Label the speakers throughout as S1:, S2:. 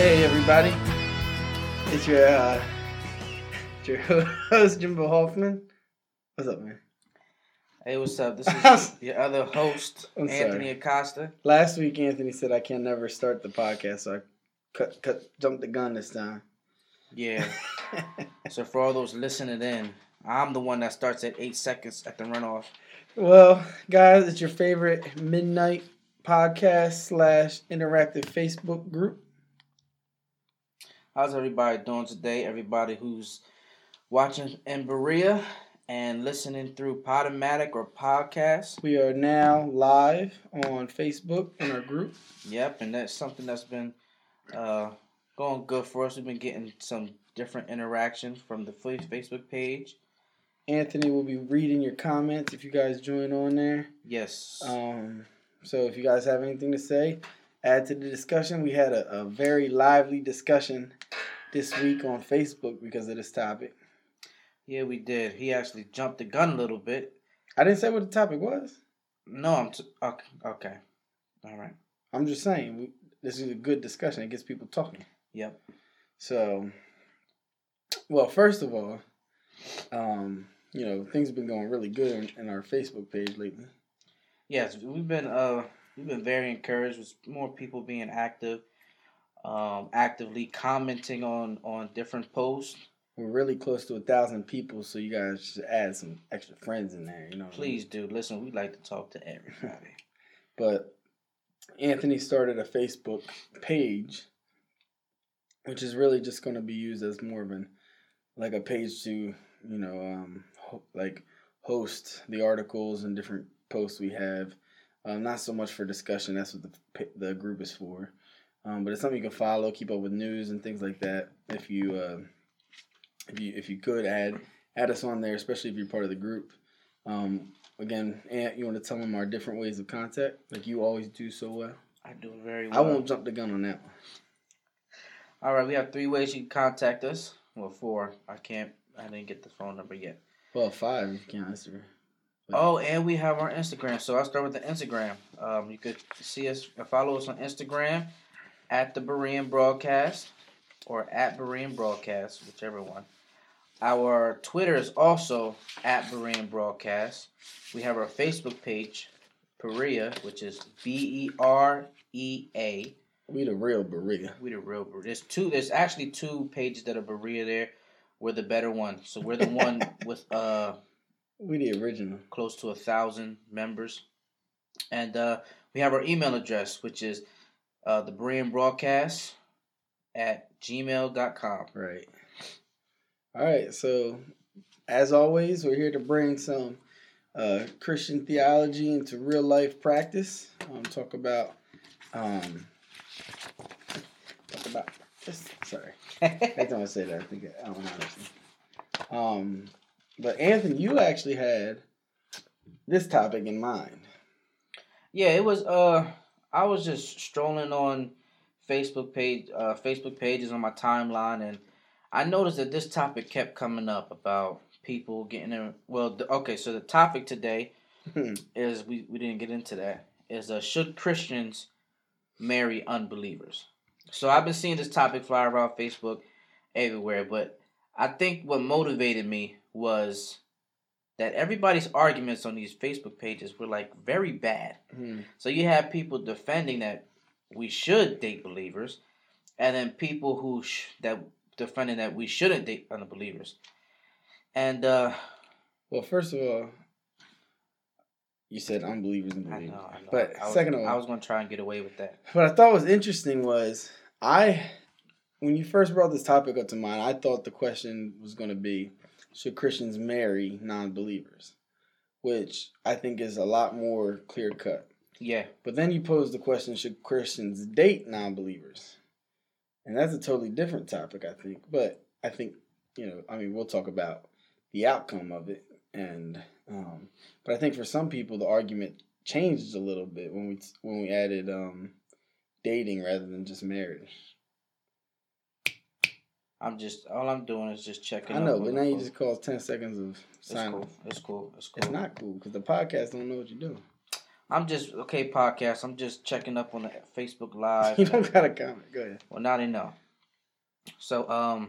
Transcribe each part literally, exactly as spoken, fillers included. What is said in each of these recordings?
S1: Hey everybody, it's your uh, it's your host Jimbo Hoffman. What's up, man?
S2: Hey, what's up? This is your other host,
S1: I'm
S2: Anthony
S1: sorry.
S2: Acosta.
S1: Last week, Anthony said I can never start the podcast, so I cut cut jumped the gun this time.
S2: Yeah. So for all those listening in, I'm the one that starts at eight seconds at the runoff.
S1: Well, guys, it's your favorite midnight podcast slash interactive Facebook group.
S2: How's everybody doing today? Everybody who's watching in Berea and listening through Podomatic or podcast.
S1: We are now live on Facebook in our group.
S2: Yep, and that's something that's been uh, going good for us. We've been getting some different interactions from the Facebook page.
S1: Anthony will be reading your comments if you guys join on there.
S2: Yes.
S1: Um. So if you guys have anything to say, add to the discussion. We had a, a very lively discussion this week on Facebook because of this topic.
S2: Yeah, we did. He actually jumped the gun a little bit.
S1: I didn't say what the topic was.
S2: No, I'm t- okay. Okay, all right.
S1: I'm just saying we, this is a good discussion. It gets people talking.
S2: Yep.
S1: So, well, first of all, um, you know, things have been going really good in, in our Facebook page lately.
S2: Yes, we've been uh we've been very encouraged with more people being active, um, actively commenting on, on different posts.
S1: We're really close to a thousand people, so you guys should add some extra friends in there. You know,
S2: please do. Listen, we like to talk to everybody.
S1: But Anthony started a Facebook page, which is really just going to be used as more of an like a page to you know um, ho- like host the articles and different posts we have. Um, not so much for discussion. That's what the the group is for. Um, but it's something you can follow, keep up with news and things like that. If you uh, if you if you could add add us on there, especially if you're part of the group. Um, again, Ant, you want to tell them our different ways of contact, like you always do so well.
S2: I do very well.
S1: I won't jump the gun on that one.
S2: All right, we have three ways you can contact us. Well, four. I can't. I didn't get the phone number yet.
S1: Well, five if you can't Instagram. But
S2: Oh, and we have our Instagram. So I'll start with the Instagram. Um, you could see us, follow us on Instagram at the Berean Broadcast or at Berean Broadcast, whichever one. Our Twitter is also at Berean Broadcast. We have our Facebook page, Berea, which is B E R E A.
S1: we the real Berea.
S2: We the real Berea. There's two. There's actually two pages that are Berea there. We're the better one. So we're the one with uh.
S1: We the original.
S2: Close to a thousand members. And uh, we have our email address, which is uh, the Berean Broadcast at gmail dot com.
S1: Right. All right. So, as always, we're here to bring some uh, Christian theology into real life practice. Um, talk about, um, talk about. Just, sorry, I don't want to say that. I think I don't know. Um, but Anthony, you actually had this topic in mind.
S2: Yeah, it was. Uh, I was just strolling on Facebook page, uh, Facebook pages on my timeline, and I noticed that this topic kept coming up about people getting in. Well, the, okay, so the topic today is we, we didn't get into that. Is uh, should Christians marry unbelievers? So I've been seeing this topic fly around Facebook everywhere, but I think what motivated me was that everybody's arguments on these Facebook pages were like very bad.
S1: Hmm.
S2: So you have people defending that we should date believers, and then people who sh- that defending that we shouldn't date unbelievers. And uh,
S1: well, first of all, you said unbelievers and
S2: I
S1: believers.
S2: know, I know.
S1: But
S2: I was,
S1: second of all,
S2: I was going to try and get away with that.
S1: what I thought was interesting was I, when you first brought this topic up to mind, I thought the question was going to be, should Christians marry non-believers? Which I think is a lot more clear-cut.
S2: Yeah.
S1: But then you pose the question, should Christians date non-believers? And that's a totally different topic, I think. But I think, you know, I mean, we'll talk about the outcome of it. And um, but I think for some people, the argument changed a little bit when we when we added um, dating rather than just marriage.
S2: I'm just all I'm doing is just checking.
S1: I know,
S2: up
S1: but
S2: on
S1: now
S2: the
S1: you
S2: post.
S1: just caused ten secomes of
S2: It's
S1: silence.
S2: cool. It's cool. It's cool.
S1: It's not cool because the podcast don't know what you're doing.
S2: I'm just okay. Podcast. I'm just checking up on the Facebook Live.
S1: You don't gotta comment. Go ahead.
S2: Well, now they know. So um.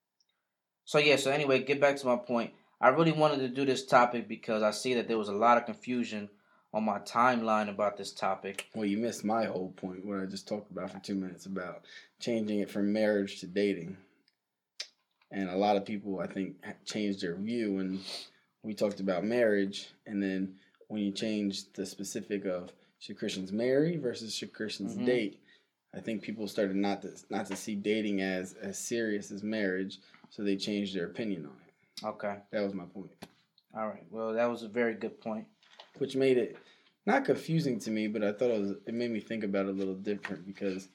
S2: So yeah. So anyway, get back to my point. I really wanted to do this topic because I see that there was a lot of confusion on my timeline about this topic.
S1: Well, you missed my whole point, what I just talked about for two minutes about changing it from marriage to dating. And a lot of people, I think, changed their view when we talked about marriage, and then when you change the specific of should Christians marry versus should Christians mm-hmm. date, I think people started not to not to see dating as as serious as marriage, so they changed their opinion on it.
S2: Okay,
S1: that was my point.
S2: All right, well, that was a very good point.
S1: Which made it not confusing to me, but I thought it was. It made me think about it a little different because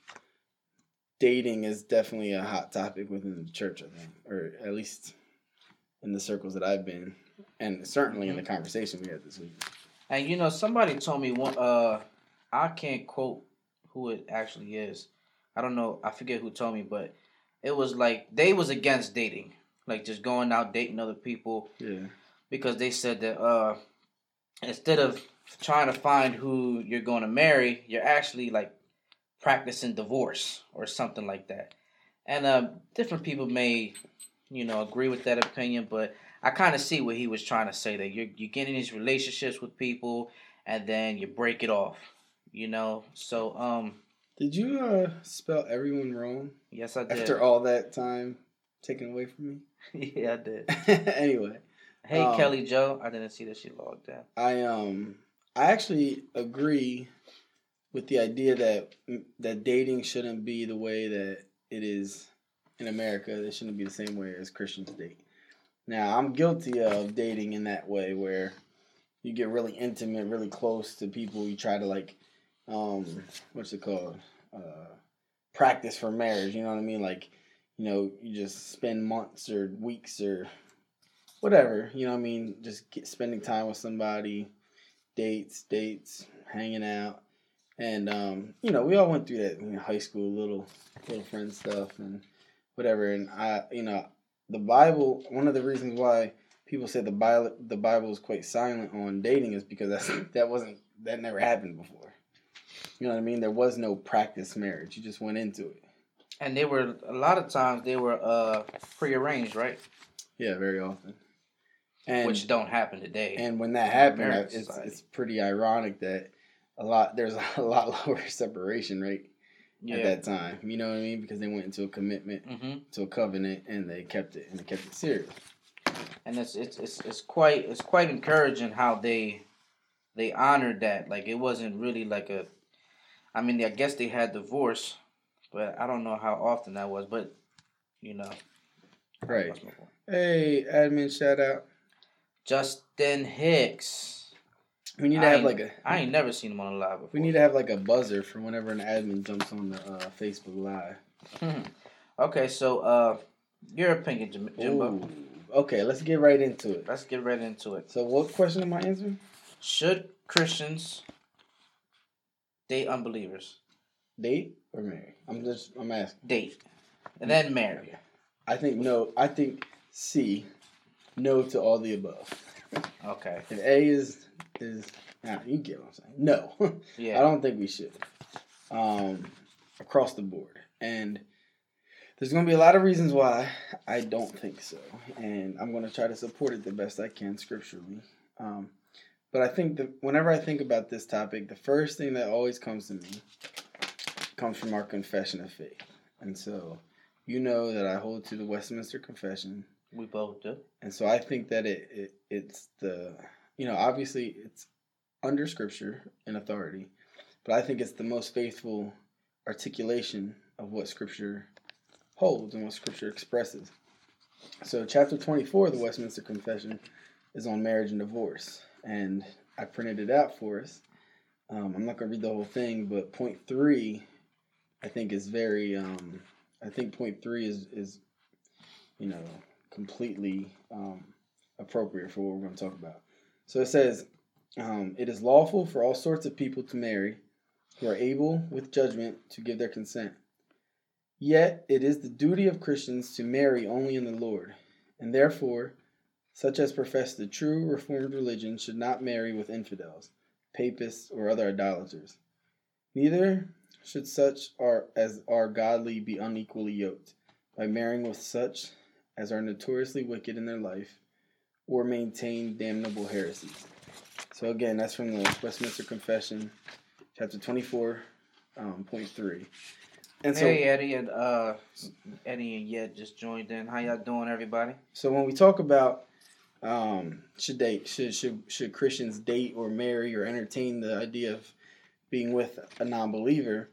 S1: dating is definitely a hot topic within the church, I think, or at least in the circles that I've been, and certainly mm-hmm. in the conversation we had this week.
S2: And you know, somebody told me one. Uh, I can't quote who it actually is. I don't know. I forget who told me, but it was like they was against dating, like just going out dating other people.
S1: Yeah.
S2: Because they said that uh, instead of trying to find who you're going to marry, you're actually like practicing divorce or something like that. And uh, different people may, you know, agree with that opinion, but I kind of see what he was trying to say, that you're you get in these relationships with people and then you break it off, you know. So, um,
S1: did you uh, spell everyone wrong?
S2: Yes, I did.
S1: After all that time taken away from
S2: me? Yeah, I did.
S1: Anyway.
S2: Hey, um, Kelly Joe. I didn't see that she logged in.
S1: I um I actually agree with the idea that that dating shouldn't be the way that it is in America. It shouldn't be the same way as Christians date. Now, I'm guilty of dating in that way where you get really intimate, really close to people. You try to like, um, what's it called? Uh, practice for marriage. You know what I mean? Like, you know, you just spend months or weeks or whatever, you know what I mean? Just get, spending time with somebody, dates, dates, hanging out. And, um, you know, we all went through that in high school, little little friend stuff and whatever. And, I, you know, the Bible, one of the reasons why people say the Bible, the Bible is quite silent on dating is because that's, that wasn't, that never happened before. You know what I mean? There was no practice marriage. You just went into it.
S2: And they were, a lot of times, they were uh, prearranged, right?
S1: Yeah, very often. And,
S2: which don't happen today.
S1: And when that happened, it's society. It's pretty ironic that a lot there's a lot lower separation rate yeah. at that time. You know what I mean? Because they went into a commitment, mm-hmm. to a covenant, and they kept it and they kept it serious.
S2: And it's it's it's it's quite it's quite encouraging how they they honored that. Like it wasn't really like a. I mean, I guess they had divorce, but I don't know how often that was. But you know,
S1: right? Hey, admin, shout out.
S2: Justin Hicks.
S1: We need to
S2: I
S1: have like a.
S2: I ain't never seen him on a live before.
S1: We need to have like a buzzer for whenever an admin jumps on the uh, Facebook Live.
S2: Okay, so uh, your opinion, Jim- Jimbo.
S1: Ooh. Okay, let's get right into it.
S2: Let's get right into it.
S1: So, what question am I answering?
S2: Should Christians date unbelievers?
S1: Date or marry? I'm just. I'm asking.
S2: Date, and then marry.
S1: I think no. I think C. No to all the above.
S2: Okay.
S1: If A is is nah, you get what I'm saying. No. Yeah. I don't think we should. Um, across the board. And there's gonna be a lot of reasons why I don't think so. And I'm gonna try to support it the best I can scripturally. Um, but I think that whenever I think about this topic, the first thing that always comes to me comes from our confession of faith. And so you know that I hold to the Westminster Confession.
S2: We both do.
S1: And so I think that it, it it's the, you know, obviously it's under Scripture and authority, but I think it's the most faithful articulation of what Scripture holds and what Scripture expresses. So chapter twenty-four of the Westminster Confession is on marriage and divorce, and I printed it out for us. Um, I'm not going to read the whole thing, but point three, I think is very, um, I think point three is, is you know, completely um, appropriate for what we're going to talk about. So it says, um, it is lawful for all sorts of people to marry who are able with judgment to give their consent. Yet it is the duty of Christians to marry only in the Lord, and therefore such as profess the true Reformed religion should not marry with infidels, papists, or other idolaters. Neither should such are as are godly be unequally yoked by marrying with such as are notoriously wicked in their life, or maintain damnable heresies. So again, that's from the Westminster Confession, chapter twenty-four, um, point three.
S2: And so, hey Eddie and uh, Eddie and Yed just joined in. How y'all doing, everybody?
S1: So when we talk about um, should they should should should Christians date or marry or entertain the idea of being with a non-believer,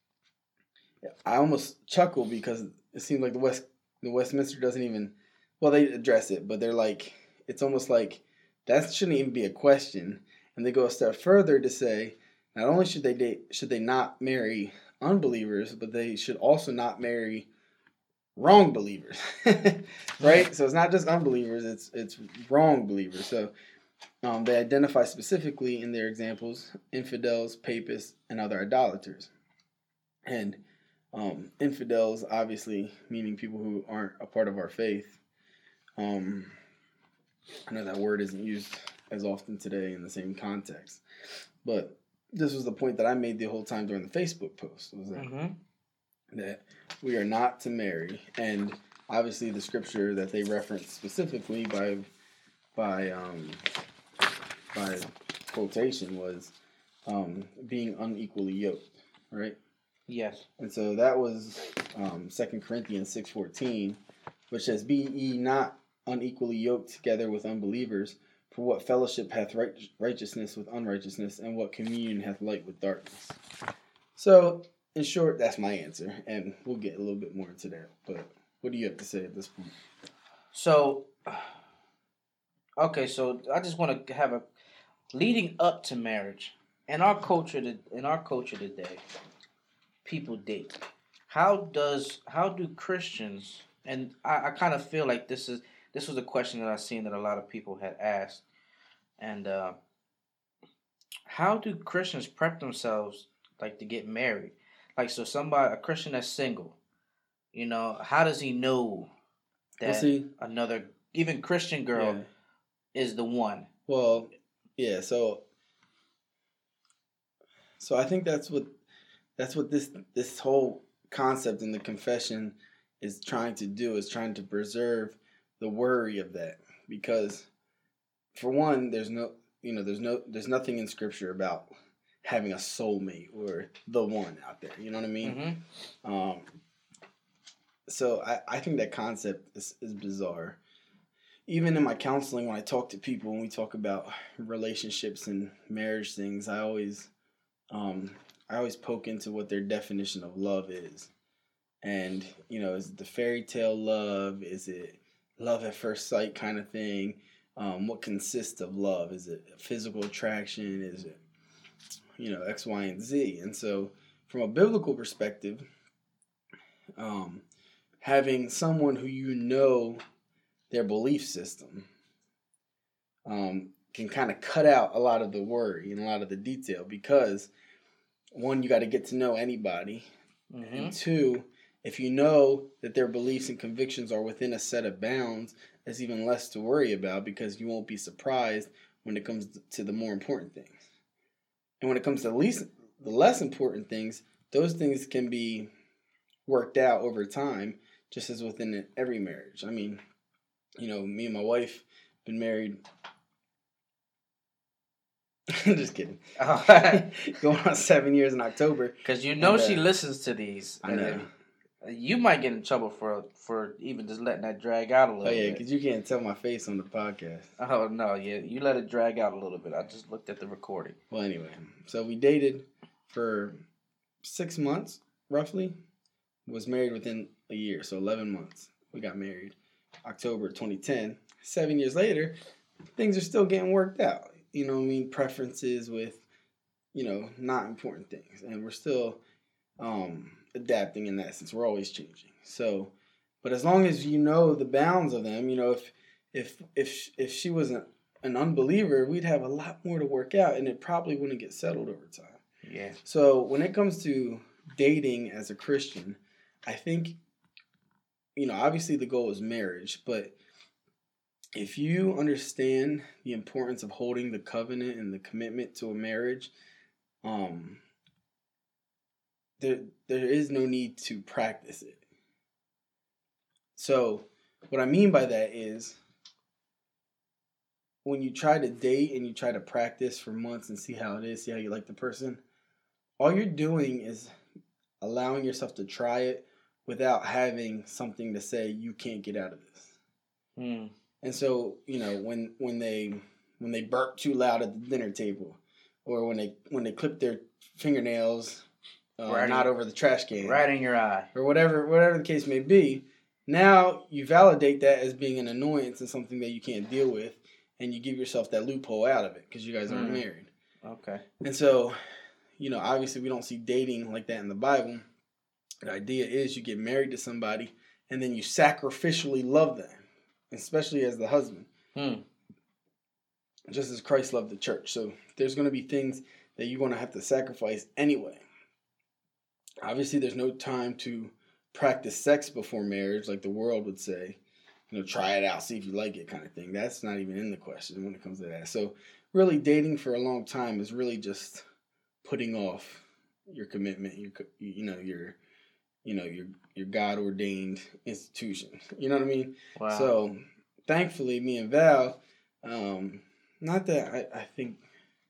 S1: I almost chuckle because it seems like the West the Westminster doesn't even, well, they address it, but they're like, it's almost like that shouldn't even be a question, and they go a step further to say not only should they date should they not marry unbelievers, but they should also not marry wrong believers, right? So it's not just unbelievers; it's it's wrong believers. So um, they identify specifically in their examples infidels, papists, and other idolaters. And um, infidels, obviously, meaning people who aren't a part of our faith. Um, I know that word isn't used as often today in the same context, but this was the point that I made the whole time during the Facebook post. Was that, mm-hmm. that we are not to marry, and obviously the scripture that they reference specifically by by um, by quotation was um, being unequally yoked, right?
S2: Yes. And
S1: so that was um, Second Corinthians six fourteen, which says, "Be ye not unequally yoked together with unbelievers. For what fellowship hath right, righteousness with unrighteousness, and what communion hath light with darkness?" So, in short, that's my answer, and we'll get a little bit more into that. But what do you have to say at this point?
S2: So, okay, so I just want to have a leading up to marriage. In our culture, in our culture today, people date. How does how do Christians? And I, I kind of feel like this is this was a question that I seen that a lot of people had asked. And uh, how do Christians prep themselves, like, to get married? Like, so somebody, a Christian that's single, you know, how does he know that well, see, another, even Christian girl yeah. is the one?
S1: Well, yeah, so, so I think that's what, that's what this, this whole concept in the confession is trying to do, is trying to preserve the worry of that. Because, for one, there's no, you know, there's no, there's nothing in Scripture about having a soulmate or the one out there. You know what I mean? Mm-hmm. Um, so I, I think that concept is, is bizarre. Even in my counseling, when I talk to people, when we talk about relationships and marriage things, I always, um, I always poke into what their definition of love is. And, you know, is it the fairy tale love? Is it love at first sight kind of thing? Um, what consists of love? Is it physical attraction? Is it, you know, X, Y, and Z? And so from a biblical perspective, um, having someone who you know their belief system um, can kind of cut out a lot of the worry and a lot of the detail because, one, you got to get to know anybody. Mm-hmm. And two, if you know that their beliefs and convictions are within a set of bounds, there's even less to worry about because you won't be surprised when it comes to the more important things. And when it comes to the least, the less important things, those things can be worked out over time, just as within every marriage. I mean, you know, me and my wife been married. Just kidding. Oh. Going on seven years in October.
S2: Because you know and, uh, she listens to these.
S1: I know.
S2: You might get in trouble for for even just letting that drag out a little bit.
S1: Oh, yeah, because you can't tell my face on the podcast.
S2: Oh, no, yeah. You let it drag out a little bit. I just looked at the recording.
S1: Well, anyway. So we dated for six months, roughly. Was married within a year, so eleven months. We got married October twenty ten. Seven years later, things are still getting worked out. You know what I mean? Preferences with, you know, not important things. And we're still um, adapting in that sense. We're always changing. So, but as long as you know the bounds of them, you know, if if if if she was an, an unbeliever, we'd have a lot more to work out, and it probably wouldn't get settled over time.
S2: Yeah.
S1: So when it comes to dating as a Christian, I think, you know, obviously the goal is marriage, but if you understand the importance of holding the covenant and the commitment to a marriage, um, there there is no need to practice it. So, what I mean by that is, when you try to date and you try to practice for months and see how it is, see how you like the person, all you're doing is allowing yourself to try it without having something to say you can't get out of this.
S2: Mm.
S1: And so, you know, when when they when they burp too loud at the dinner table, or when they when they clip their fingernails uh,
S2: right
S1: not
S2: in,
S1: over the trash can,
S2: right in your eye,
S1: or whatever whatever the case may be, now you validate that as being an annoyance and something that you can't deal with, and you give yourself that loophole out of it because you guys aren't mm. married.
S2: Okay.
S1: And so, you know, obviously we don't see dating like that in the Bible. The idea is you get married to somebody and then you sacrificially love them, especially as the husband,
S2: hmm.
S1: just as Christ loved the church. So there's going to be things that you're going to have to sacrifice anyway. Obviously, there's no time to practice sex before marriage, like the world would say. You know, try it out, see if you like it, kind of thing. That's not even in the question when it comes to that. So really, dating for a long time is really just putting off your commitment, your you know your you know your your God ordained institution. You know what I mean?
S2: Wow.
S1: So thankfully, me and Val, um, not that I, I think,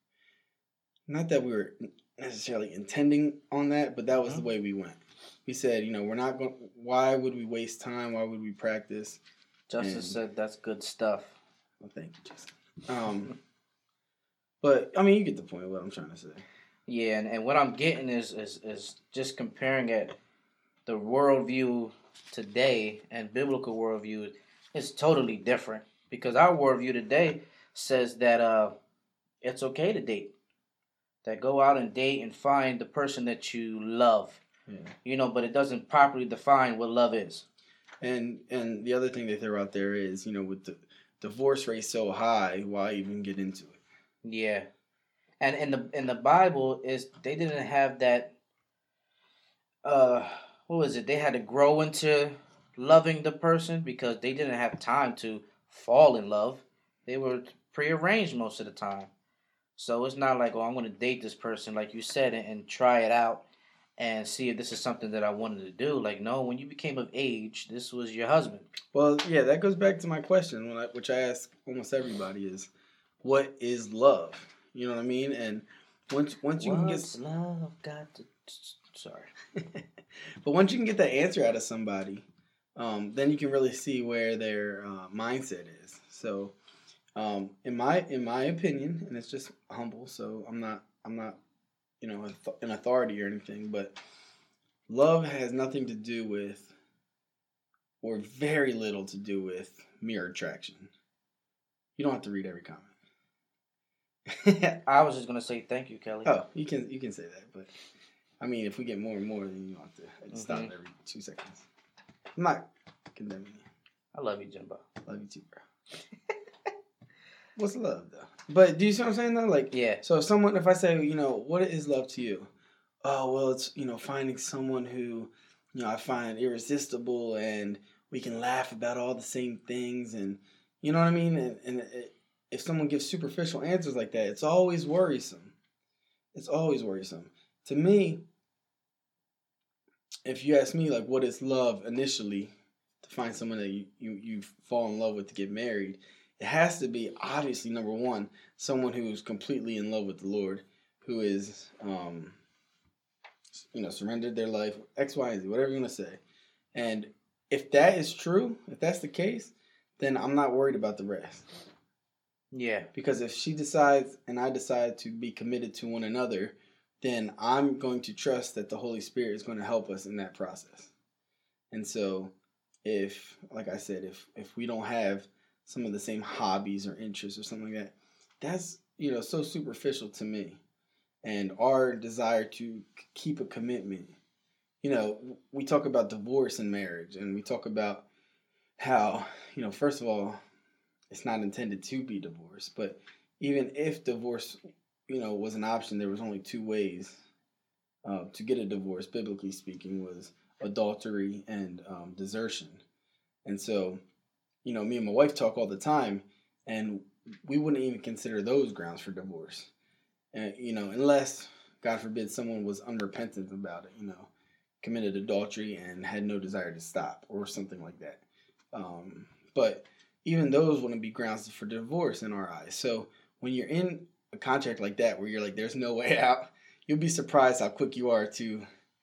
S1: not that we were necessarily intending on that, but that was mm-hmm. the way we went. We said, you know, we're not going. Why would we waste time? Why would we practice?
S2: Justice and, said that's good stuff.
S1: Well, thank you, Justin. Um, but I mean, you get the point of what I'm trying to say.
S2: Yeah, and, and what I'm getting is, is is just comparing it, the worldview today and biblical worldview is totally different, because our worldview today says that uh, it's okay to date, that go out and date and find the person that you love, yeah. you know, but it doesn't properly define what love is.
S1: And and the other thing they throw out there is, you know, with the divorce rate so high, why even get into it?
S2: Yeah. And in the in the Bible is they didn't have that uh what was it? They had to grow into loving the person because they didn't have time to fall in love. They were prearranged most of the time. So it's not like, oh, I'm going to date this person, like you said, and, and try it out and see if this is something that I wanted to do. Like, no, when you became of age, this was your husband.
S1: Well, yeah, that goes back to my question, when I, which I ask almost everybody, is what is love? You know what I mean? And once once you
S2: What's
S1: can
S2: get love got to sorry,
S1: but once you can get that answer out of somebody, um, then you can really see where their uh, mindset is. So, um, in my in my opinion, and it's just humble, so I'm not I'm not you know an authority or anything, but love has nothing to do with, or very little to do with, mere attraction. You don't have to read every comment.
S2: I was just gonna say thank you, Kelly.
S1: Oh, you can you can say that, but I mean, if we get more and more, then you don't have to mm-hmm. stop every two seconds. I'm not condemning you.
S2: I love you, Jimbo.
S1: Love you too, bro. What's love, though? But do you see what I'm saying, though? Like,
S2: yeah.
S1: So if someone, if I say, you know, what is love to you? Oh, well, it's, you know, finding someone who, you know, I find irresistible and we can laugh about all the same things, and you know what I mean? And, and it, if someone gives superficial answers like that, it's always worrisome. It's always worrisome. To me, if you ask me, like, what is love initially, to find someone that you, you, you fall in love with to get married, it has to be, obviously, number one, someone who is completely in love with the Lord, who is, um, you know, surrendered their life, X, Y, and Z, whatever you want to say. And if that is true, if that's the case, then I'm not worried about the rest.
S2: Yeah.
S1: Because if she decides and I decide to be committed to one another, then I'm going to trust that the Holy Spirit is going to help us in that process. And so if, like I said, if, if we don't have some of the same hobbies or interests or something like that, that's, you know, so superficial to me. And our desire to keep a commitment. You know, we talk about divorce and marriage, and we talk about how, you know, first of all, it's not intended to be divorce, but even if divorce, you know, was an option, there was only two ways uh, to get a divorce, biblically speaking, was adultery and um, desertion. And so, you know, me and my wife talk all the time, and we wouldn't even consider those grounds for divorce. And, you know, unless, God forbid, someone was unrepentant about it, you know, committed adultery and had no desire to stop or something like that. Um, but even those wouldn't be grounds for divorce in our eyes. So when you're in a contract like that where you're like, there's no way out, you'll be surprised how quick you are to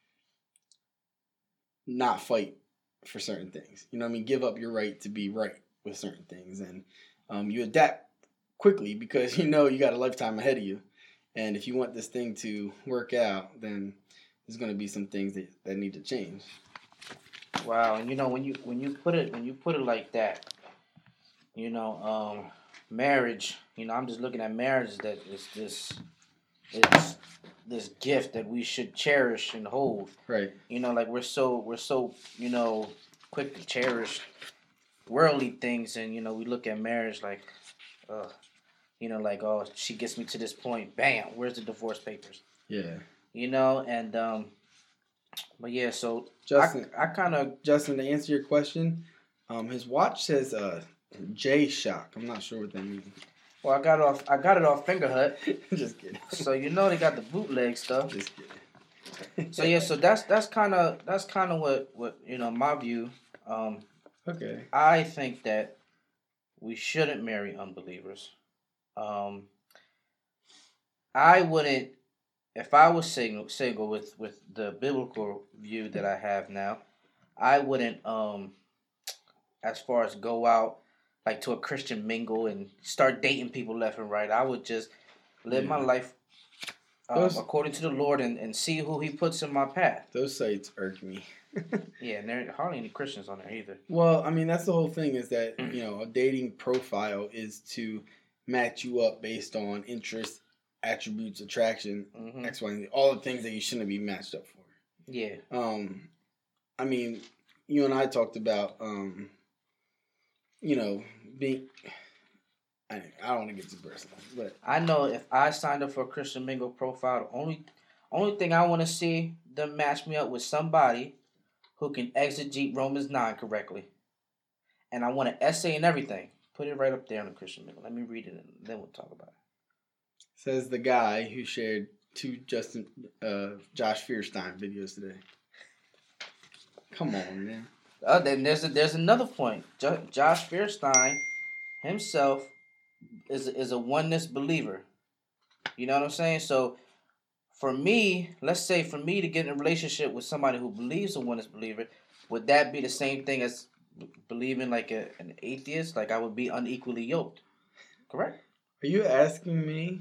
S1: not fight for certain things. You know what I mean? Give up your right to be right with certain things. And um, you adapt quickly because you know you got a lifetime ahead of you. And if you want this thing to work out, then there's going to be some things that, that need to change.
S2: Wow, and you know when you when you put it when you put it like that, you know, um, marriage. You know, I'm just looking at marriage that is this is this gift that we should cherish and hold.
S1: Right.
S2: You know, like we're so we're so you know quick to cherish worldly things, and you know we look at marriage like, uh, you know, like oh she gets me to this point, bam, where's the divorce papers?
S1: Yeah.
S2: You know, and um, but yeah, so
S1: Justin,
S2: I, I kind of
S1: Justin, to answer your question, um, his watch says uh, J-Shock. I'm not sure what that means.
S2: Well, I got it off. I got it off Fingerhut.
S1: Just kidding.
S2: So you know they got the bootleg stuff.
S1: Just kidding.
S2: So yeah, so that's that's kind of that's kind of what what you know my view. Um,
S1: okay.
S2: I think that we shouldn't marry unbelievers. Um, I wouldn't. If I was single, single with, with the biblical view that I have now, I wouldn't, um, as far as go out like to a Christian mingle and start dating people left and right. I would just live yeah. my life um, those, according to the Lord and, and see who He puts in my path.
S1: Those sites irk me.
S2: Yeah, and there are hardly any Christians on there either.
S1: Well, I mean, that's the whole thing is that, you know, a dating profile is to match you up based on interest, attributes, attraction, mm-hmm. X, Y, and Z, all the things that you shouldn't be matched up for.
S2: Yeah.
S1: Um, I mean, you and I talked about, um, you know, being. I, I don't want to get too personal, but
S2: I know if I signed up for a Christian Mingle profile, the only only thing I want to see them match me up with somebody who can exegete Romans nine correctly, and I want an essay and everything. Put it right up there on the Christian Mingle. Let me read it, and then we'll talk about it.
S1: Says the guy who shared two Justin, uh, Josh Fierstein videos today. Come on, man.
S2: Uh, then there's a, there's another point. Jo- Josh Fierstein himself is a, is a oneness believer. You know what I'm saying? So for me, let's say for me to get in a relationship with somebody who believes a oneness believer, would that be the same thing as b- believing like a, an atheist? Like I would be unequally yoked. Correct?
S1: Are you asking me?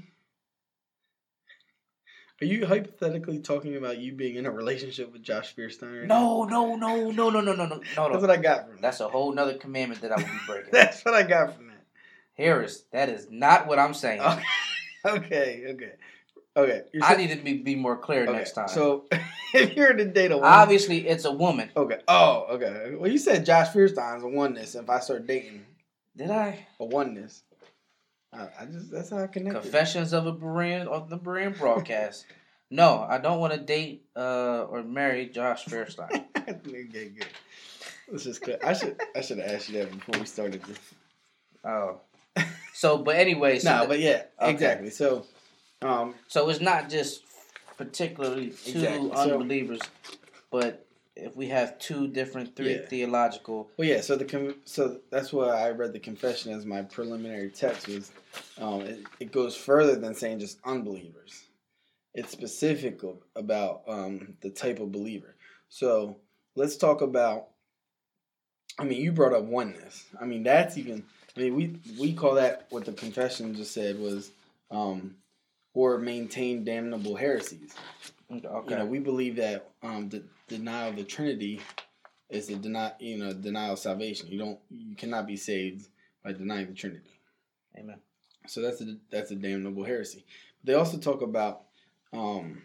S1: Are you hypothetically talking about you being in a relationship with Josh Fierstein right
S2: no, now? No, no, no, no, no, no, no, no.
S1: That's what I got from that.
S2: That's a whole nother commandment that I would be breaking.
S1: That's what I got from that.
S2: Harris, that is not what I'm saying.
S1: Okay, okay, okay. okay.
S2: I saying... need to be, be more clear okay. next time.
S1: So, if you're to date a woman...
S2: Obviously, it's a woman.
S1: Okay. Oh, okay. Well, you said Josh Fierstein's a oneness. If I start dating...
S2: Did I?
S1: A oneness. I, I just... That's how I connect.
S2: Confessions of a Berean... Of the Berean broadcast. No, I don't want to date uh, or marry Josh Fierstein.
S1: Okay, good. Let's just... I should I should have asked you that before we started this.
S2: Oh. So, but anyway... So
S1: no,
S2: the,
S1: but yeah, okay. Exactly. So... Um,
S2: so it's not just particularly two exactly. unbelievers, so, but if we have two different, three yeah. theological.
S1: Well, yeah. So the com- so that's why I read the confession as my preliminary text was. Um, it, it goes further than saying just unbelievers. It's specific about um, the type of believer. So let's talk about. I mean, you brought up oneness. I mean, that's even. I mean, we we call that what the confession just said was. Um, Or maintain damnable heresies.
S2: Okay.
S1: You know, we believe that um, the denial of the Trinity is a deny, you know, denial of salvation. You don't, you cannot be saved by denying the Trinity.
S2: Amen.
S1: So that's a that's a damnable heresy. They also talk about. Um,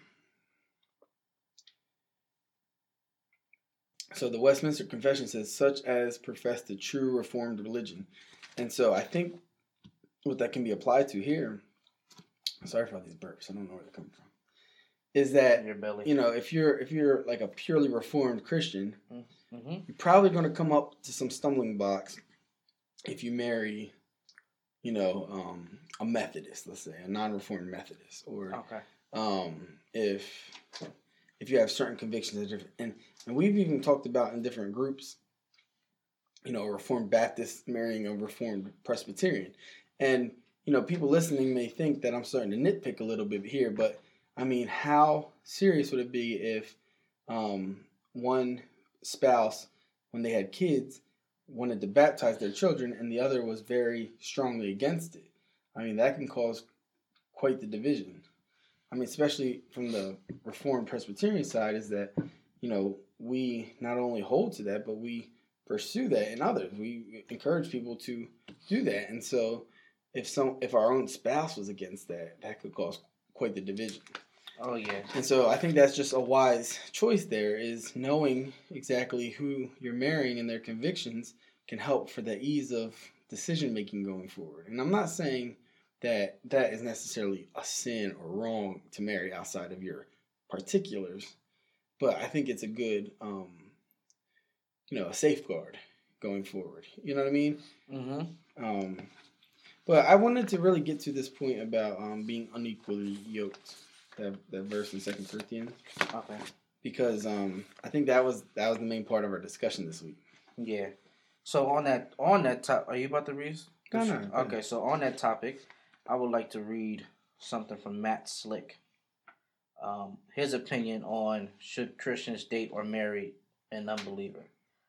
S1: so the Westminster Confession says, "Such as profess the true Reformed religion," and so I think what that can be applied to here. Sorry for all these burps. I don't know where they're coming from. Is that
S2: your belly.
S1: You know, if you're if you're like a purely Reformed Christian,
S2: mm-hmm.
S1: you're probably going to come up to some stumbling blocks if you marry, you know, um, a Methodist, let's say, a non-reformed Methodist, or
S2: Okay.
S1: um, if if you have certain convictions that are different, and and we've even talked about in different groups, you know, a Reformed Baptist marrying a Reformed Presbyterian, and you know, people listening may think that I'm starting to nitpick a little bit here, but I mean, how serious would it be if um, one spouse, when they had kids, wanted to baptize their children, and the other was very strongly against it? I mean, that can cause quite the division. I mean, especially from the Reformed Presbyterian side, is that, you know, we not only hold to that, but we pursue that in others. We encourage people to do that. And so if some if our own spouse was against that, that could cause quite the division.
S2: Oh, yeah.
S1: And so I think that's just a wise choice there, is knowing exactly who you're marrying and their convictions can help for the ease of decision making going forward. And I'm not saying that that is necessarily a sin or wrong to marry outside of your particulars, but I think it's a good, um, you know, a safeguard going forward. You know what I mean?
S2: Mm-hmm.
S1: Um, but I wanted to really get to this point about um, being unequally yoked. That that verse in Second Corinthians.
S2: Okay.
S1: Because um, I think that was that was the main part of our discussion this week.
S2: Yeah. So on that on that top, are you about to read?
S1: No, no.
S2: Okay. So on that topic, I would like to read something from Matt Slick. Um, his opinion on should Christians date or marry an unbeliever.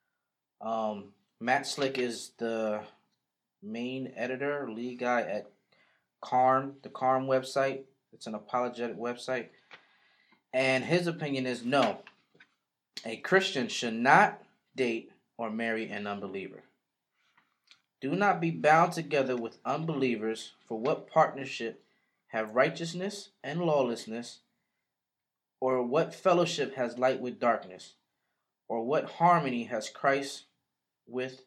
S2: Um, Matt Slick is the main editor, lead guy at Carm, the Carm website. It's an apologetic website. And his opinion is no. A Christian should not date or marry an unbeliever. Do not be bound together with unbelievers, for what partnership have righteousness and lawlessness? Or what fellowship has light with darkness? Or what harmony has Christ with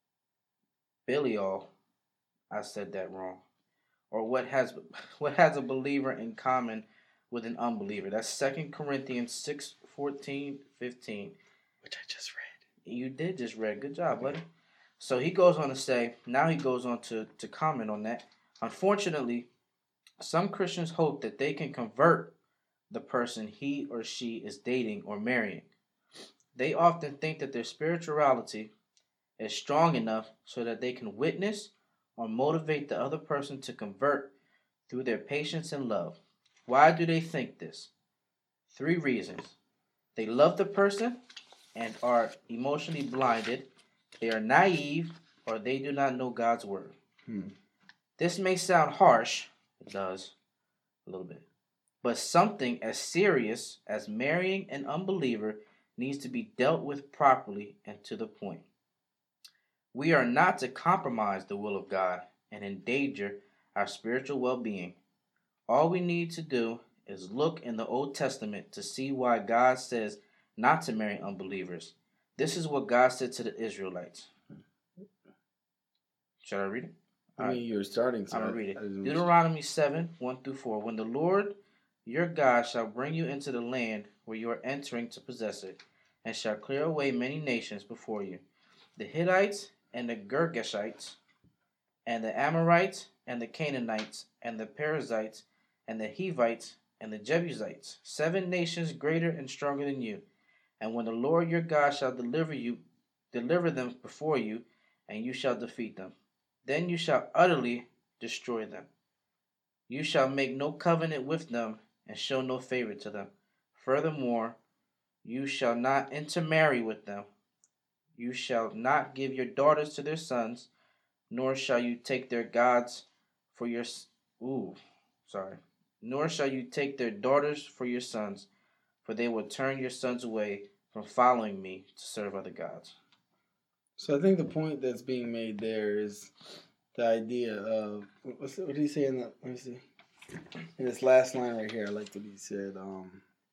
S2: Belial? I said that wrong. Or what has what has a believer in common with an unbeliever? That's Second Corinthians six, fourteen, fifteen.
S1: Which I just read.
S2: You did just read. Good job, buddy. So he goes on to say, now he goes on to, to comment on that. Unfortunately, some Christians hope that they can convert the person he or she is dating or marrying. They often think that their spirituality is strong enough so that they can witness or motivate the other person to convert through their patience and love. Why do they think this? Three reasons. They love the person and are emotionally blinded. They are naive, or they do not know God's word.
S1: Hmm.
S2: This may sound harsh. It does, a little bit. But something as serious as marrying an unbeliever needs to be dealt with properly and to the point. We are not to compromise the will of God and endanger our spiritual well-being. All we need to do is look in the Old Testament to see why God says not to marry unbelievers. This is what God said to the Israelites. Should I read it?
S1: I mean, right. You're starting to.
S2: I'm going to read it. Deuteronomy seven, one through four. When the Lord your God shall bring you into the land where you are entering to possess it, and shall clear away many nations before you, the Hittites and the Girgashites, and the Amorites, and the Canaanites, and the Perizzites, and the Hivites, and the Jebusites, seven nations greater and stronger than you. And when the Lord your God shall deliver you, deliver them before you, and you shall defeat them, then you shall utterly destroy them. You shall make no covenant with them, and show no favor to them. Furthermore, you shall not intermarry with them. You shall not give your daughters to their sons, nor shall you take their gods for your ooh, sorry. Nor shall you take their daughters for your sons, for they will turn your sons away from following me to serve other gods.
S1: So I think the point that's being made there is the idea of what's what did he say in that? Let me see. In this last line right here, I like what he said. Um,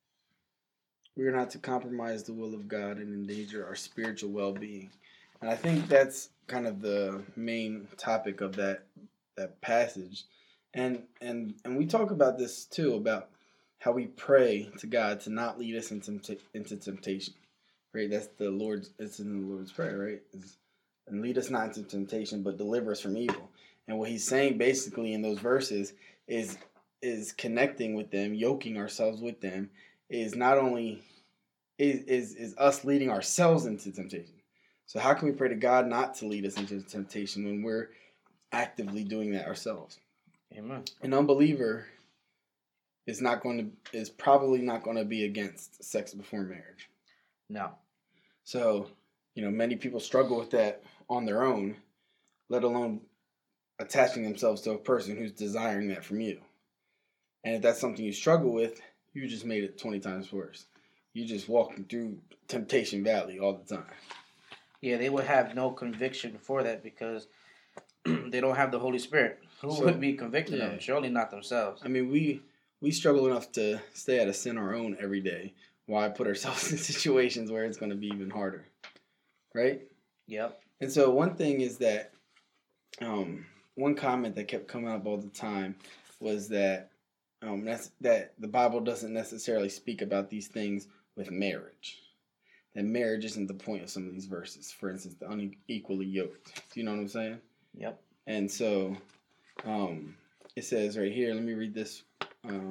S1: we are not to compromise the will of God and endanger our spiritual well-being. And I think that's kind of the main topic of that that passage. And and and we talk about this too, about how we pray to God to not lead us into into temptation. Right? That's the Lord's it's in the Lord's Prayer, right? It's and lead us not into temptation, but deliver us from evil. And what he's saying basically in those verses is is connecting with them, yoking ourselves with them, is not only is is, is us leading ourselves into temptation. So how can we pray to God not to lead us into temptation when we're actively doing that ourselves?
S2: Amen.
S1: An unbeliever is not going to is probably not going to be against sex before marriage.
S2: No.
S1: So, you know, many people struggle with that on their own, let alone attaching themselves to a person who's desiring that from you. And if that's something you struggle with, you just made it twenty times worse. You just walking through temptation valley all the time.
S2: Yeah, they would have no conviction for that because they don't have the Holy Spirit. Who
S1: So,
S2: would be convicting
S1: yeah.
S2: them? Surely not themselves.
S1: I mean, we we struggle enough to stay out of sin our own every day. Why put ourselves in situations where it's going to be even harder, right?
S2: Yep.
S1: And so one thing is that um, one comment that kept coming up all the time was that um, that's, that the Bible doesn't necessarily speak about these things with marriage. That marriage isn't the point of some of these verses. For instance, the unequally yoked. Do you know what I'm saying?
S2: Yep.
S1: And so um, it says right here, let me read this. Um,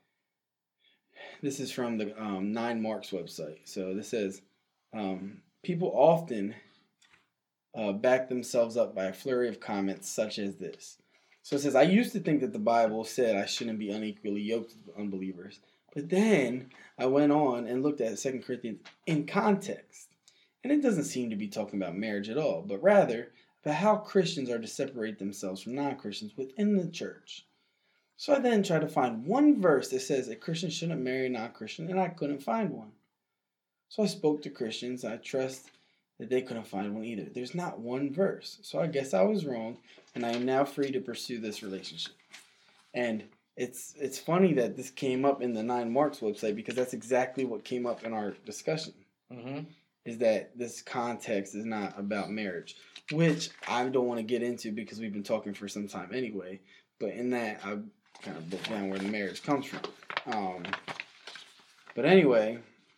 S1: this is from the um, Nine Marks website. So this says, um, people often uh, back themselves up by a flurry of comments such as this. So it says, I used to think that the Bible said I shouldn't be unequally yoked with unbelievers. But then I went on and looked at Second Corinthians in context. And it doesn't seem to be talking about marriage at all, but rather about how Christians are to separate themselves from non-Christians within the church. So I then tried to find one verse that says a Christian shouldn't marry a non-Christian, and I couldn't find one. So I spoke to Christians, and I trust that they couldn't find one either. There's not one verse. So I guess I was wrong, and I am now free to pursue this relationship. And it's it's funny that this came up in the Nine Marks website because that's exactly what came up in our discussion.
S2: Mm-hmm.
S1: Is that this context is not about marriage, which I don't want to get into because we've been talking for some time anyway. But in that, I kind of broke down where the marriage comes from. Um, but anyway,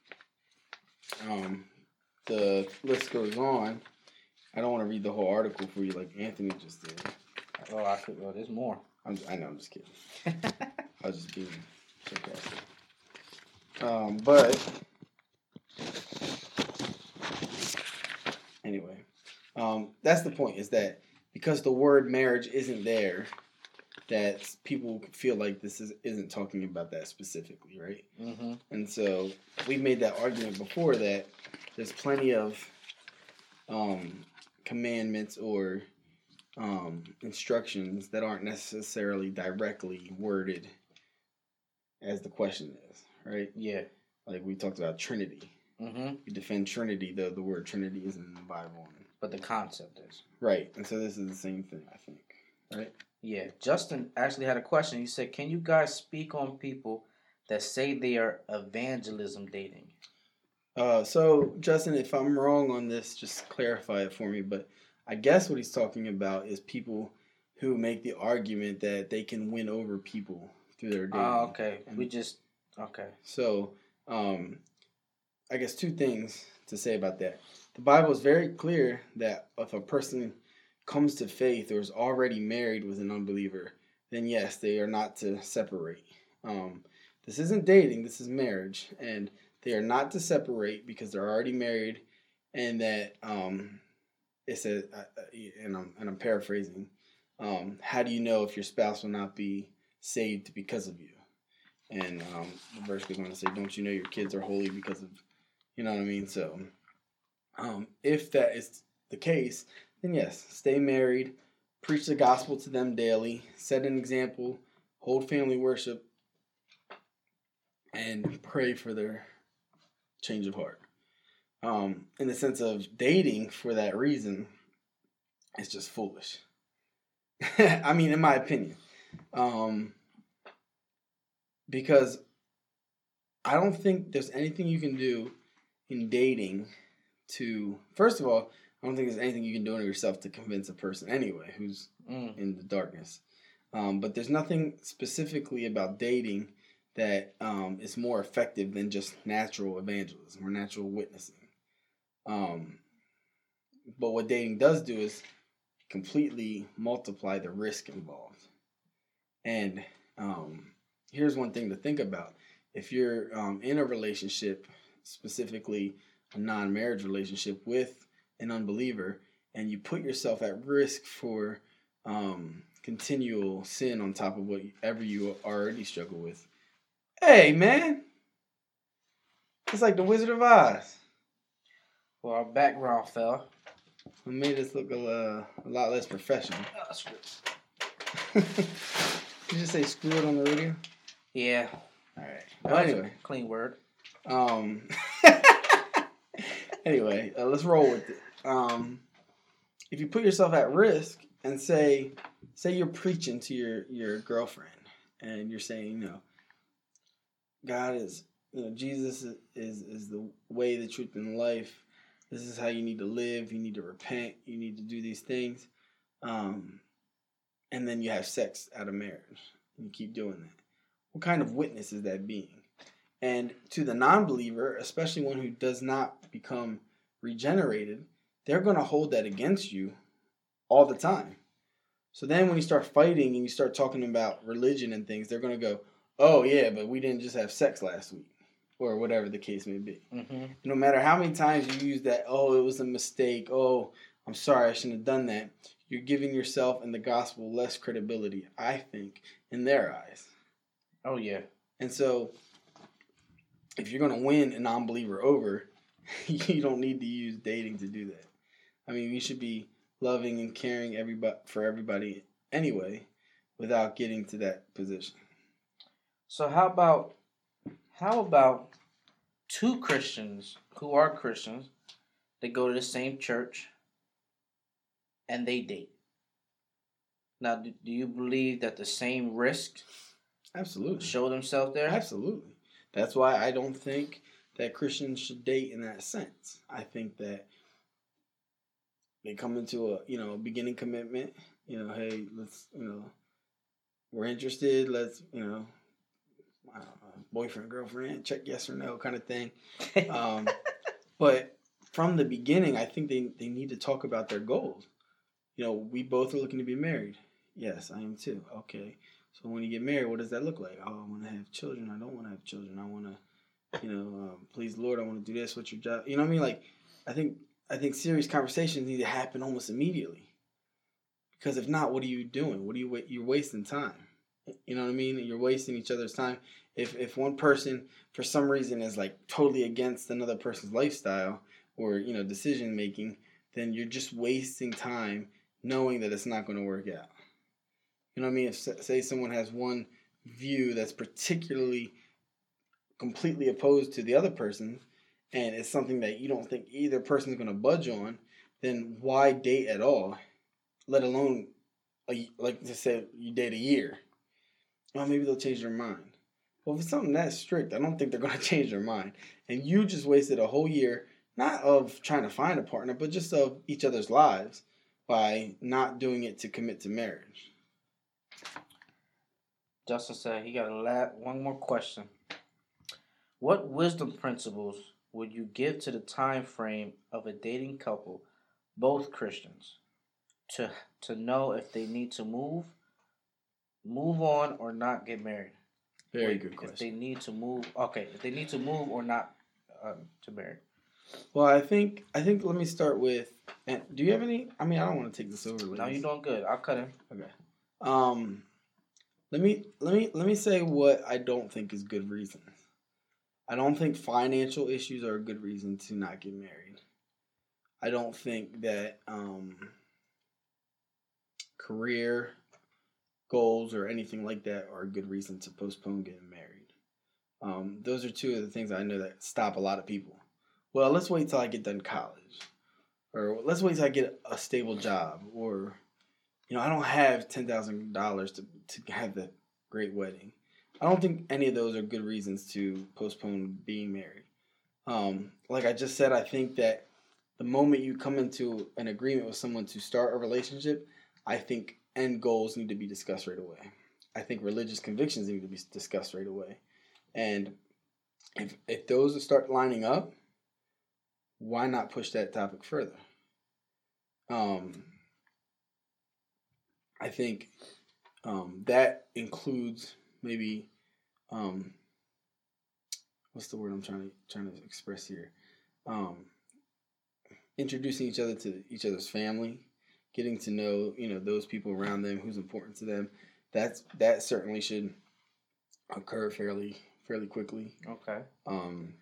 S1: um, the list goes on. I don't want to read the whole article for you like Anthony just did.
S2: Oh, I could. Well, there's more.
S1: I'm, I know, I'm just kidding. I was just being sarcastic. Um, but anyway, um, that's the point, is that because the word marriage isn't there, that people feel like this is, isn't talking about that specifically, right?
S2: Mm-hmm.
S1: And so we've made that argument before that there's plenty of um, commandments or um, instructions that aren't necessarily directly worded as the question is, right?
S2: Yeah.
S1: Like we talked about Trinity.
S2: Mm-hmm.
S1: We defend Trinity, though the word Trinity isn't in the Bible.
S2: But the concept is.
S1: Right. And so this is the same thing, I think. Right?
S2: Yeah. Justin actually had a question. He said, can you guys speak on people that say they are evangelism dating?
S1: Uh, so, Justin, if I'm wrong on this, just clarify it for me. But I guess what he's talking about is people who make the argument that they can win over people through their dating.
S2: Oh, okay.
S1: And
S2: we just, okay.
S1: So, um, I guess two things to say about that. The Bible is very clear that if a person comes to faith or is already married with an unbeliever, then yes, they are not to separate. Um, this isn't dating, this is marriage. And they are not to separate because they're already married, and that um, it says, uh, and I'm and I'm paraphrasing. Um, how do you know if your spouse will not be saved because of you? And um, the verse goes on to say, "Don't you know your kids are holy because of," you know what I mean? So, um, if that is the case, then yes, stay married, preach the gospel to them daily, set an example, hold family worship, and pray for their change of heart. Um, in the sense of dating for that reason, it's just foolish. I mean, in my opinion. Um, because I don't think there's anything you can do in dating to, first of all, I don't think there's anything you can do to yourself to convince a person anyway who's mm. in the darkness. Um, but there's nothing specifically about dating that um, is more effective than just natural evangelism or natural witnessing. Um, but what dating does do is completely multiply the risk involved. And um, here's one thing to think about. If you're um, in a relationship, specifically a non-marriage relationship with an unbeliever, and you put yourself at risk for um, continual sin on top of whatever you already struggle with. Hey, man. It's like the Wizard of Oz.
S2: Well, our background fell.
S1: It made us look a, uh, a lot less professional.
S2: Oh, that's good.
S1: Did you just say screw it on the radio?
S2: Yeah.
S1: All right.
S2: That
S1: Well,
S2: was
S1: anyway.
S2: a clean word.
S1: Um. anyway, uh, let's roll with it. Um, if you put yourself at risk and say, say you're preaching to your, your girlfriend and you're saying, you know, God is, you know, Jesus is, is, is the way, the truth, and the life. This is how you need to live. You need to repent. You need to do these things. Um, and then you have sex out of marriage. And you keep doing that. What kind of witness is that being? And to the non-believer, especially one who does not become regenerated, they're going to hold that against you all the time. So then when you start fighting and you start talking about religion and things, they're going to go, oh, yeah, but we didn't just have sex last week, or whatever the case may be.
S2: Mm-hmm.
S1: No matter how many times you use that, oh, it was a mistake, oh, I'm sorry, I shouldn't have done that, you're giving yourself and the gospel less credibility, I think, in their eyes.
S2: Oh, yeah.
S1: And so if you're going to win a non-believer over, you don't need to use dating to do that. I mean, we should be loving and caring everybody for everybody anyway without getting to that position.
S2: So how about how about two Christians who are Christians, they go to the same church and they date? Now, do, do you believe that the same risks
S1: Absolutely
S2: show themselves there?
S1: Absolutely. That's why I don't think that Christians should date in that sense. I think that they come into a, you know, beginning commitment, you know, hey, let's, you know, we're interested, let's, you know, I don't know, boyfriend, girlfriend, check yes or no kind of thing. Um, but from the beginning, I think they, they need to talk about their goals. You know, we both are looking to be married. Yes, I am too. Okay. So when you get married, what does that look like? Oh, I want to have children. I don't want to have children. I want to, you know, um, please Lord, I want to do this. What's your job? You know what I mean? Like, I think I think serious conversations need to happen almost immediately. Because if not, what are you doing? What are you you're wasting time? You know what I mean? You're wasting each other's time. If if one person for some reason is like totally against another person's lifestyle or, you know, decision making, then you're just wasting time knowing that it's not going to work out. You know what I mean? If say someone has one view that's particularly completely opposed to the other person, and it's something that you don't think either person is going to budge on, then why date at all? Let alone, a, like to say, you date a year. Well, maybe they'll change their mind. Well, if it's something that strict, I don't think they're going to change their mind. And you just wasted a whole year, not of trying to find a partner, but just of each other's lives by not doing it to commit to marriage.
S2: Justin said he got a la- one more question. What wisdom principles would you give to the time frame of a dating couple, both Christians, to to know if they need to move, move on, or not get married?
S1: Very
S2: Wait,
S1: good question.
S2: If they need to move, okay, if they need to move or not um, to marry.
S1: Well, I think I think let me start with. And do you have any? I mean, I don't want to take this over. Ladies.
S2: No, you're doing good. I'll cut him.
S1: Okay. Um, let me let me let me say what I don't think is good reasons. I don't think financial issues are a good reason to not get married. I don't think that um, career goals or anything like that are a good reason to postpone getting married. Um, those are two of the things I know that stop a lot of people. Well, let's wait till I get done college. Or let's wait till I get a stable job. Or, you know, I don't have ten thousand dollars to, to have the great wedding. I don't think any of those are good reasons to postpone being married. Um, like I just said, I think that the moment you come into an agreement with someone to start a relationship, I think end goals need to be discussed right away. I think religious convictions need to be discussed right away. And if if those start lining up, why not push that topic further? um, I think um, that includes maybe um, what's the word I'm trying to trying to express here? Um, introducing each other to each other's family, getting to know you know those people around them, who's important to them. That's that certainly should occur fairly fairly quickly.
S2: Okay.
S1: Um,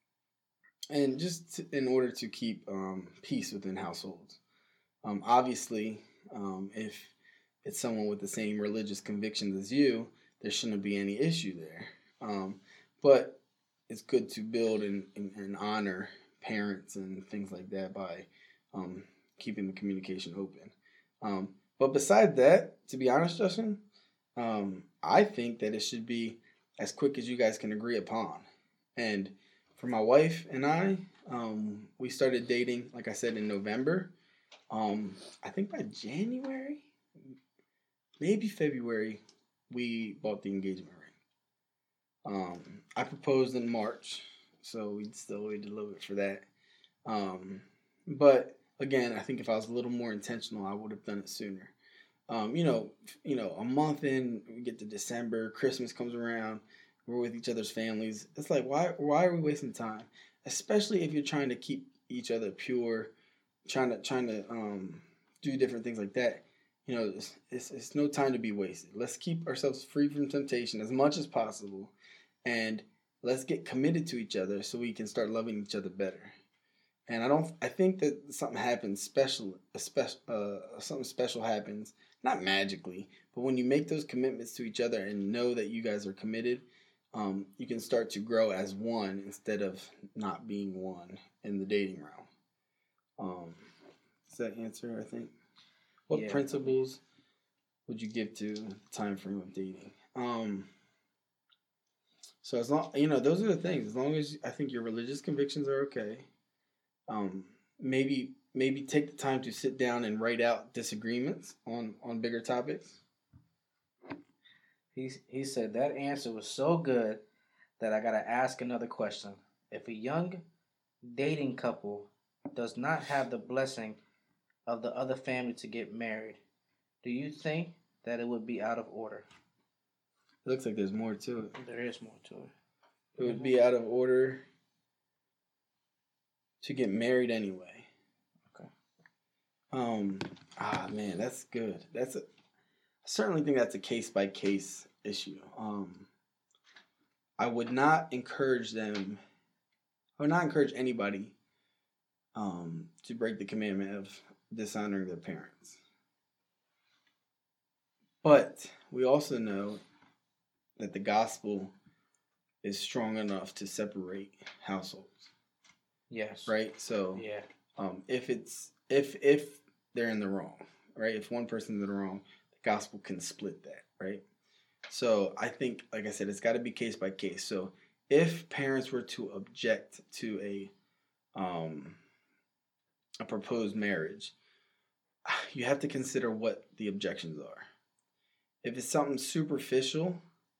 S1: and just to, in order to keep um, peace within households. Um, obviously, um, if it's someone with the same religious convictions as you, there shouldn't be any issue there. Um, but it's good to build and, and, and honor parents and things like that by um, keeping the communication open. Um, but besides that, to be honest, Justin, um, I think that it should be as quick as you guys can agree upon. And for my wife and I, um, we started dating, like I said, in November. Um, I think by January, maybe February, we bought the engagement ring. Um, I proposed in March, so we'd still wait a little bit for that. Um, but again, I think if I was a little more intentional, I would have done it sooner. Um, you know, you know, a month in, we get to December, Christmas comes around, we're with each other's families. It's like, why, why are we wasting time? Especially if you're trying to keep each other pure, trying to, trying to um, do different things like that. You know, it's, it's, it's no time to be wasted. Let's keep ourselves free from temptation as much as possible, and let's get committed to each other so we can start loving each other better. And I don't. I think that something happens special, a special, uh, something special happens, not magically, but when you make those commitments to each other and know that you guys are committed, um, you can start to grow as one instead of not being one in the dating realm. Um, does that answer? I think. What
S2: Yeah.
S1: principles would you give to the time frame of dating? Um, so as long you know, those are the things. As long as I think your religious convictions are okay. Um, maybe maybe take the time to sit down and write out disagreements on, on bigger topics.
S2: He he said that answer was so good that I gotta ask another question. If a young dating couple does not have the blessing of the other family to get married, do you think that it would be out of order?
S1: It looks like there's more to it.
S2: There is more to it.
S1: It would be out of order to get married anyway.
S2: Okay.
S1: Um. Ah, man, that's good. That's a. I certainly think that's a case by case issue. Um. I would not encourage them. I would not encourage anybody. Um, to break the commandment of dishonoring their parents. But we also know that the gospel is strong enough to separate households.
S2: Yes.
S1: Right? So
S2: yeah.
S1: um, if it's if if they're in the wrong, right? If one person's in the wrong, the gospel can split that, right? So I think, like I said, it's got to be case by case. So if parents were to object to a um, a proposed marriage, you have to consider what the objections are. If it's something superficial,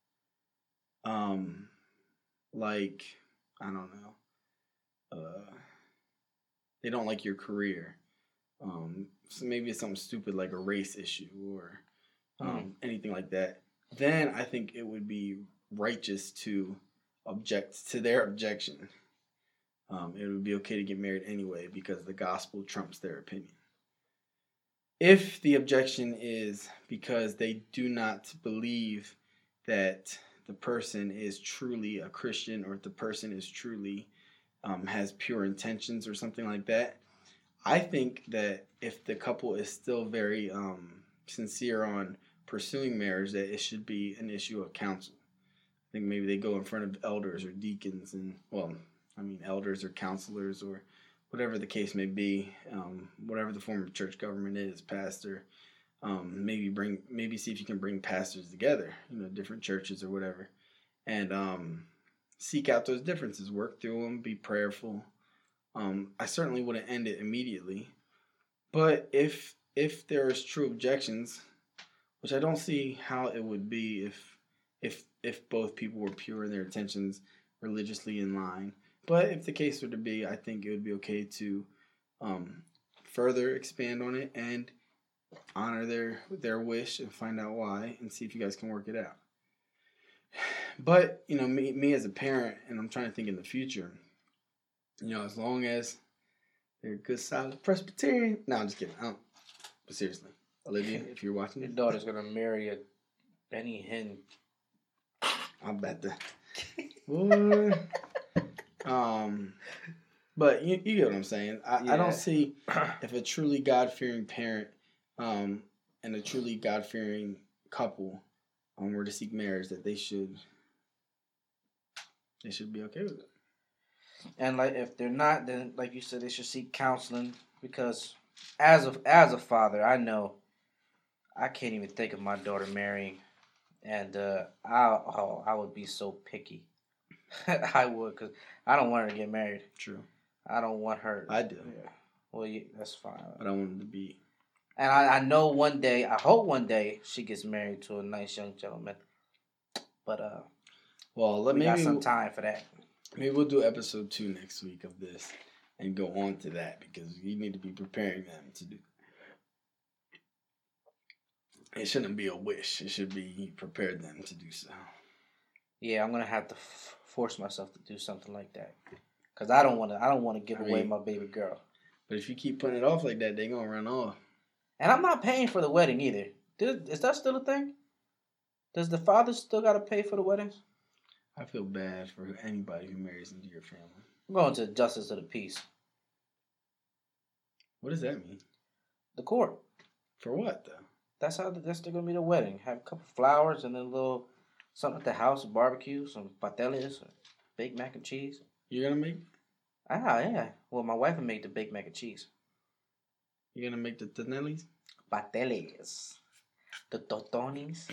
S1: um, like, I don't know, uh, they don't like your career. Um, so maybe it's something stupid like a race issue or um, mm. anything like that. Then I think it would be righteous to object to their objection. Um, it would be okay to get married anyway because the gospel trumps their opinion. If the objection is because they do not believe that the person is truly a Christian or if the person is truly um, has pure intentions or something like that, I think that if the couple is still very um, sincere on pursuing marriage, that it should be an issue of counsel. I think maybe they go in front of elders or deacons and, well, I mean, elders or counselors or whatever the case may be, um, whatever the form of church government is, pastor, um, maybe bring, maybe see if you can bring pastors together, you know, different churches or whatever, and um, seek out those differences, work through them, be prayerful. Um, I certainly wouldn't end it immediately, but if if there's true objections, which I don't see how it would be if if if both people were pure in their intentions, religiously in line. But if the case were to be, I think it would be okay to um, further expand on it and honor their their wish and find out why and see if you guys can work it out. But, you know, me, me as a parent, and I'm trying to think in the future, you know, as long as they're a good, solid Presbyterian. No, I'm just kidding. I don't. But seriously, Olivia, if you're watching
S2: Your
S1: it,
S2: daughter's going to marry a Benny Hinn.
S1: I bet that. Boy. um, but you, you get what I'm saying. I,
S2: Yeah.
S1: I don't see if a truly God-fearing parent um, and a truly God-fearing couple um, were to seek marriage, that they should they should be okay with it.
S2: And like if they're not, then like you said, they should seek counseling, because as a as a father, I know I can't even think of my daughter marrying, and uh, I oh, I would be so picky. I would, because I don't want her to get married.
S1: True.
S2: I don't want her.
S1: I do.
S2: Yeah. Well, yeah, that's fine.
S1: But I want them to be.
S2: And I, I know one day, I hope one day she gets married to a nice young gentleman. But uh,
S1: Well, let
S2: we
S1: maybe
S2: got some time for that.
S1: Maybe we'll do episode two next week of this and go on to that, because you need to be preparing them to do. It shouldn't be a wish. It should be you prepared them to do so.
S2: Yeah, I'm gonna have to f- force myself to do something like that, cause I don't want to. I don't want to give
S1: I
S2: away
S1: mean,
S2: my baby girl.
S1: But if you keep putting it off like that, they're gonna run off.
S2: And I'm not paying for the wedding either. Does, is that still a thing? Does the father still gotta pay for the weddings?
S1: I feel bad for anybody who marries into your family.
S2: I'm going to the justice of the peace.
S1: What does that mean?
S2: The court.
S1: For what, though?
S2: That's how. That's still gonna be the wedding. Have a couple flowers and then a little something at the house, barbecue, some pateles, or baked mac and cheese.
S1: You're gonna make?
S2: Ah, yeah. Well, my wife would make the baked mac and cheese.
S1: You're gonna make the tonellis?
S2: Pateles. The totonis.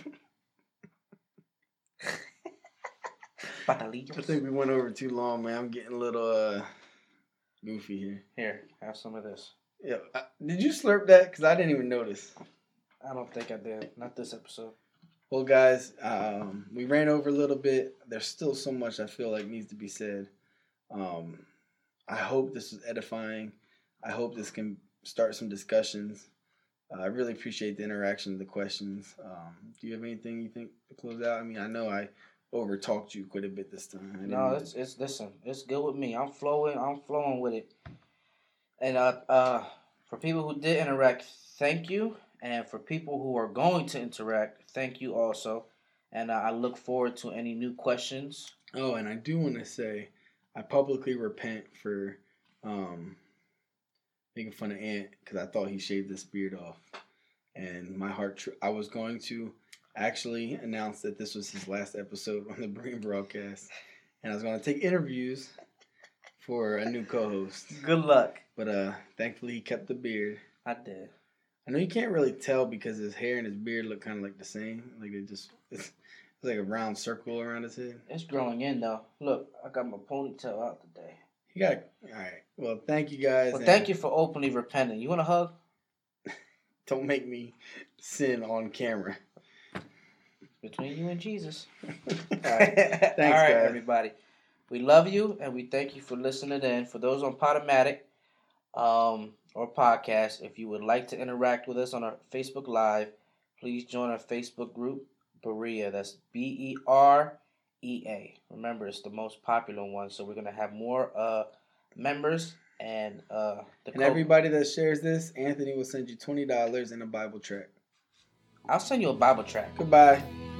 S2: Patalillos.
S1: I think we went over too long, man. I'm getting a little uh, goofy here.
S2: Here, have some of this.
S1: Yeah. I, did you slurp that? Because I didn't even notice.
S2: I don't think I did. Not this episode.
S1: Well, guys, um, we ran over a little bit. There's still so much I feel like needs to be said. Um, I hope this was edifying. I hope this can start some discussions. Uh, I really appreciate the interaction, the questions. Um, do you have anything you think to close out? I mean, I know I over talked you quite a bit this time. I
S2: No, it's it's listen, it's good with me. I'm flowing. I'm flowing with it. And uh, uh, for people who did interact, thank you. And for people who are going to interact, thank you also. And uh, I look forward to any new questions.
S1: Oh, and I do want to say, I publicly repent for um, making fun of Ant, because I thought he shaved this beard off. And my heart, tr- I was going to actually announce that this was his last episode on the Bring Broadcast. And I was going to take interviews for a new co-host.
S2: Good luck.
S1: But uh, thankfully he kept the beard.
S2: I did.
S1: I know you can't really tell because his hair and his beard look kind of like the same. Like they just, it's, it's like a round circle around his head.
S2: It's growing in though. Look, I got my ponytail out today.
S1: You got, all right. Well, thank you guys.
S2: Well, thank you for openly repenting. You want a hug?
S1: Don't make me sin on camera.
S2: Between you and Jesus.
S1: All right. Thanks,
S2: All right,
S1: guys.
S2: everybody. We love you, and we thank you for listening in. For those on Podomatic um, or podcast, if you would like to interact with us on our Facebook Live, please join our Facebook group, Berea. That's B E R E A. Remember, it's the most popular one, so we're going to have more uh, members. And uh, the
S1: And
S2: co-
S1: everybody that shares this, Anthony will send you twenty dollars and a Bible tract.
S2: I'll send you a Bible track.
S1: Goodbye.